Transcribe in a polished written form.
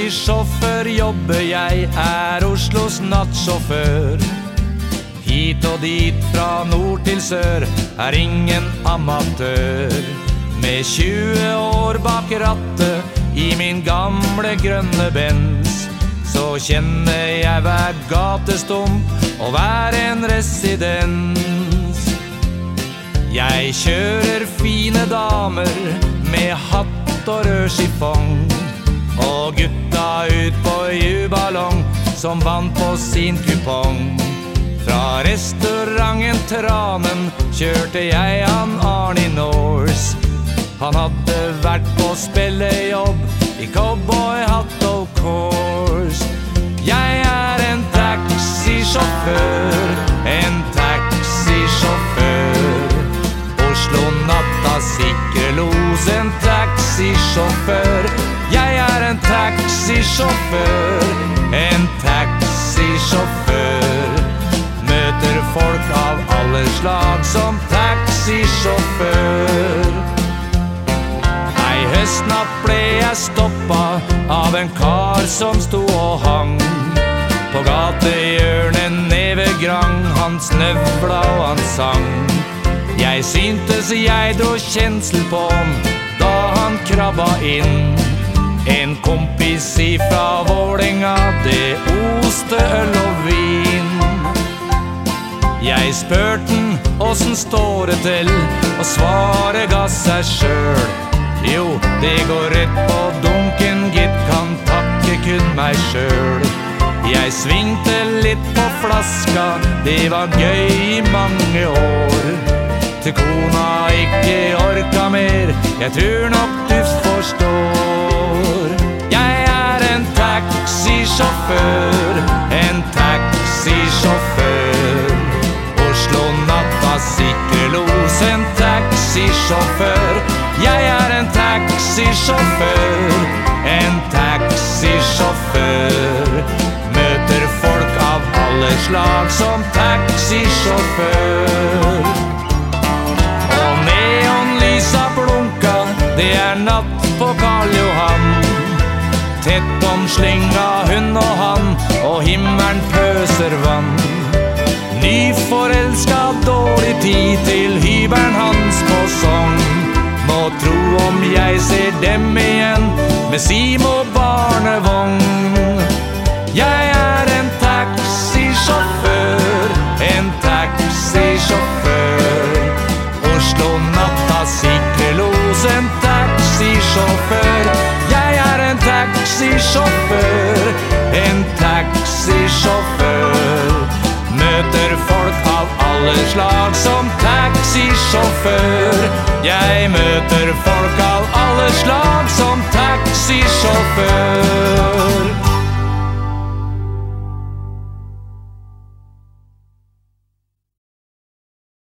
taxisjåfør jobber jeg, Oslos nattsjåfør. Hit og dit, fra nord til sør, ingen amatør. Med 20 år bak rattet, i min gamle grønne Benz, så kjenner jeg hver gatestump og hver en residens. Jeg kjører fine damer med hatt og rød chiffon, og gutta ut på juballong som vant på sin kupong. Fra restauranten Tranen kjørte jeg han Arnie Norse. Han hadde vært på spillejobb i cowboyhatt og kors. Jeg en taxisjåfør, en taxisjåfør. Oslo natta sikre los, en taxisjåfør. Jeg en taxisjåfør, en taxisjåfør. Møter folk av alle slag som taxisjåfør. Ei høstnatt ble jeg stoppet av en kar som sto og hang på gatehjørnet nede ved Grang. Han snøvla og han sang. Jeg syntes jeg dro kjensel på han da han krabba inn. En kompis ifra Vålinga, det oste øl og vin. Jeg spurte han, åssen står det til, og svaret ga seg sjøl. Jo, det går rett på dunken, gitt kan takke kun meg sjøl. Jeg svingte litt på flaska, det var gøy i mange år. Til kona ikke orka mer, jeg tror nok du forstår. Jeg en taxisjåfør, en taxisjåfør. Oslo natta sikre los, en taxisjåfør. Jeg en taxisjåfør, en taxisjåfør. Møter folk av alle slag som taxisjåfør. Og neonlysa blunka, det natt på Karl Johan. Tett omslynga hun og han, og himmelen pøser vann. Nyforelska, dårlig tid til hybelen hans på Sogn. Må tro om jeg ser dem igjen med Sim og barnevogn. Jeg en taxisjåfør, en taxisjåfør. Oslo natta sikre los, en taxisjåfør. Jeg en taxisjåfør, en taxisjåfør. Møter folk av alle slag som taxisjåfør. Jeg møter folk av alle slag som taxisjåfør.